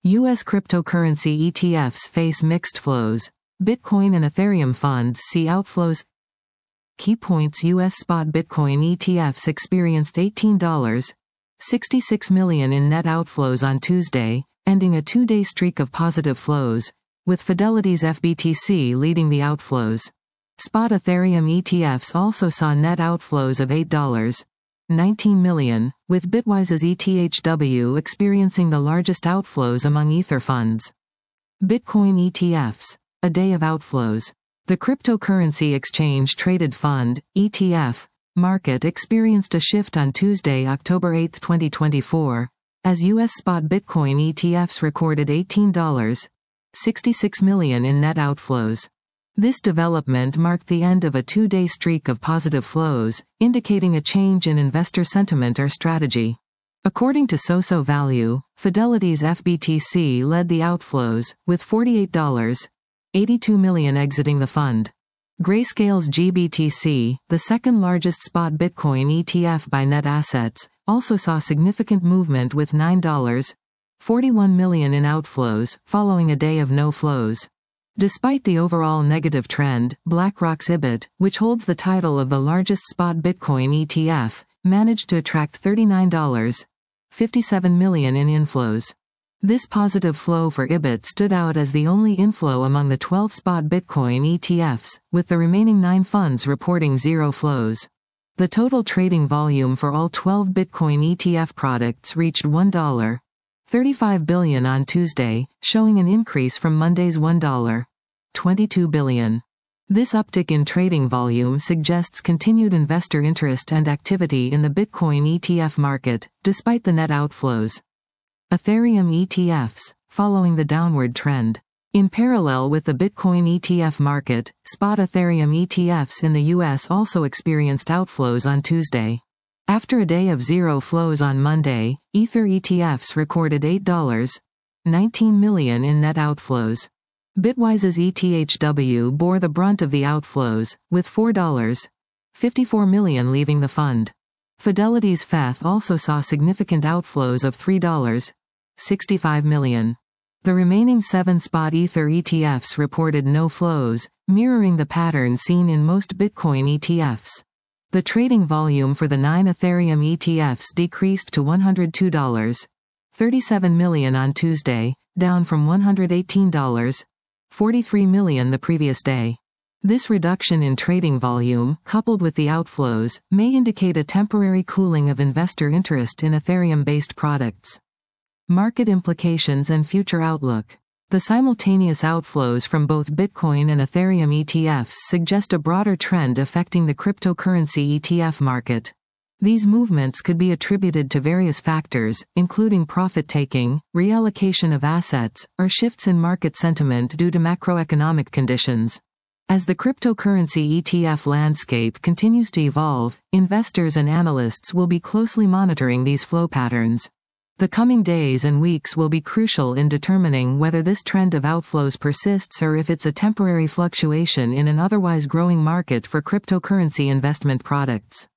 U.S. cryptocurrency ETFs face mixed flows. Bitcoin and Ethereum funds see outflows. Key points: U.S. spot Bitcoin ETFs experienced $18.66 million in net outflows on Tuesday, ending a two-day streak of positive flows, with Fidelity's FBTC leading the outflows. Spot Ethereum ETFs also saw net outflows of $8.19 million, with Bitwise's ETHW experiencing the largest outflows among Ether funds. Bitcoin ETFs. A day of outflows. The cryptocurrency exchange-traded fund, ETF, market experienced a shift on Tuesday, October 8, 2024, as U.S. spot Bitcoin ETFs recorded $18.66 million in net outflows. This development marked the end of a two-day streak of positive flows, indicating a change in investor sentiment or strategy. According to Soso Value, Fidelity's FBTC led the outflows, with $48.82 million exiting the fund. Grayscale's GBTC, the second largest spot Bitcoin ETF by net assets, also saw significant movement with $9.41 million in outflows, following a day of no flows. Despite the overall negative trend, BlackRock's IBIT, which holds the title of the largest spot Bitcoin ETF, managed to attract $39.57 million in inflows. This positive flow for IBIT stood out as the only inflow among the 12 spot Bitcoin ETFs, with the remaining 9 funds reporting zero flows. The total trading volume for all 12 Bitcoin ETF products reached $1.35 billion on Tuesday, showing an increase from Monday's $1.22 billion. This uptick in trading volume suggests continued investor interest and activity in the Bitcoin ETF market, despite the net outflows. Ethereum ETFs, following the downward trend. In parallel with the Bitcoin ETF market, spot Ethereum ETFs in the U.S. also experienced outflows on Tuesday. After a day of zero flows on Monday, Ether ETFs recorded $8.19 million in net outflows. Bitwise's ETHW bore the brunt of the outflows, with $4.54 million leaving the fund. Fidelity's FETH also saw significant outflows of $3.65 million. The remaining 7 spot Ether ETFs reported no flows, mirroring the pattern seen in most Bitcoin ETFs. The trading volume for the 9 Ethereum ETFs decreased to $102.37 million on Tuesday, down from $118.43 million the previous day. This reduction in trading volume, coupled with the outflows, may indicate a temporary cooling of investor interest in Ethereum-based products. Market implications and future outlook. The simultaneous outflows from both Bitcoin and Ethereum ETFs suggest a broader trend affecting the cryptocurrency ETF market. These movements could be attributed to various factors, including profit-taking, reallocation of assets, or shifts in market sentiment due to macroeconomic conditions. As the cryptocurrency ETF landscape continues to evolve, investors and analysts will be closely monitoring these flow patterns. The coming days and weeks will be crucial in determining whether this trend of outflows persists or if it's a temporary fluctuation in an otherwise growing market for cryptocurrency investment products.